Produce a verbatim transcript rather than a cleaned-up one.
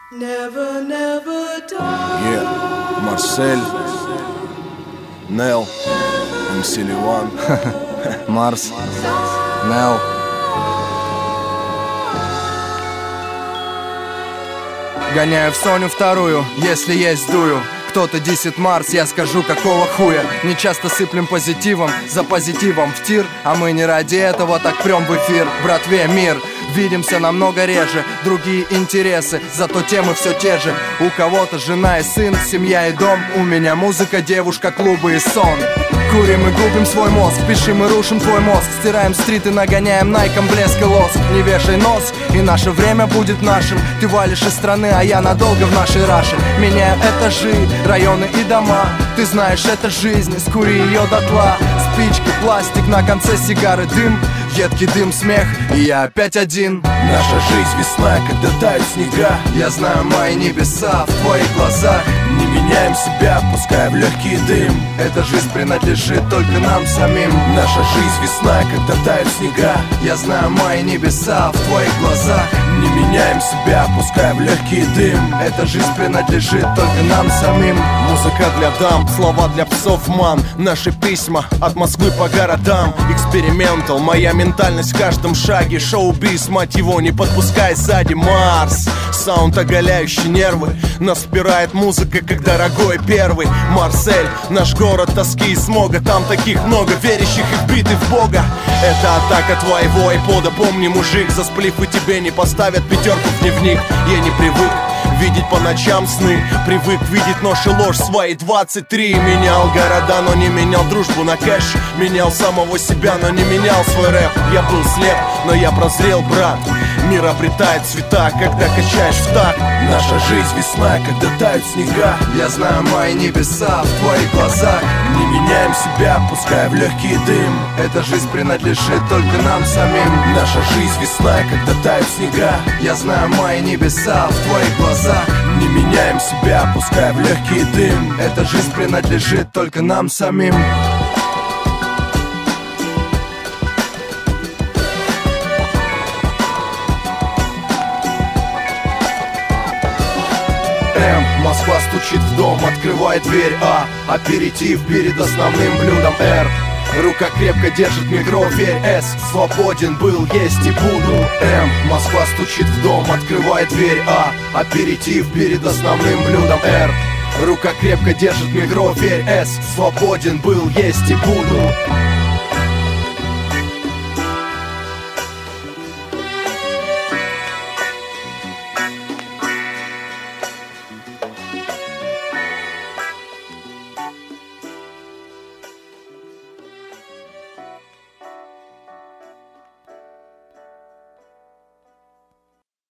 Never, never die. Yeah, Марсель, Нел, эм си Ливан. Марс, Нел. Гоняю в Соню вторую, если есть дую. Кто-то десит Марс, я скажу, какого хуя. Не часто сыплем позитивом, за позитивом в тир. А мы не ради этого так прям в эфир. Братве, мир, видимся намного реже. Другие интересы, зато темы все те же. У кого-то жена и сын, семья и дом. У меня музыка, девушка, клубы и сон. Курим и губим свой мозг, пишем и рушим твой мозг. Стираем стриты, нагоняем найком блеск и лоск. Не вешай нос, и наше время будет нашим. Ты валишь из страны, а я надолго в нашей раше. Меняю этажи, районы и дома. Ты знаешь, это жизнь, скури ее дотла. Спички, пластик, на конце сигары дым. Едкий дым, смех, и я опять один. Наша жизнь весна, когда тают снега. Я знаю мои небеса в твоих глазах. Не меняем себя, пускай в легкий дым. Эта жизнь принадлежит только нам самим. Наша жизнь весна, когда тают снега. Я знаю мои небеса в твоих глазах. Не меняем себя, пускай в легкий дым. Эта жизнь принадлежит только нам самим. Музыка для дам, слова для псов, ман. Наши письма от Москвы по городам. Экспериментал, моя ментальность в каждом шаге. Шоу-биз, мать его, не подпускай сзади. Марс, саунд, оголяющий нервы. Нас впирает музыка, как дорогой первый. Марсель, наш город тоски и смога. Там таких много, верящих и вбитых в Бога. Это атака твоего айпода. Помни, мужик, за сплив и тебе не поставят пятерку в дневник. Я не привык видеть по ночам сны. Привык видеть нож и ложь в свои двадцать три. Менял города, но не менял дружбу на кэш. Менял самого себя, но не менял свой рэп. Я был слеп, но я прозрел, брат. Мир обретает цвета, когда качаешь в такт. Наша жизнь весна, когда тают снега. Я знаю мои небеса в твоих глазах. Не меняем себя, пускай в легкий дым. Эта жизнь принадлежит только нам самим. Наша жизнь весна, когда тают снега. Я знаю мои небеса в твоих глазах. Не меняем себя, пускай в легкий дым. Эта жизнь принадлежит только нам самим. М, Москва стучит в дом, открывает дверь. А, аперитив перед основным блюдом. Р, рука крепко держит микро, верь. С, свободен был, есть и буду. М, Москва стучит в дом, открывает дверь. А, аперитив перед основным блюдом. Р, рука крепко держит микро, верь. С, свободен был, есть и буду.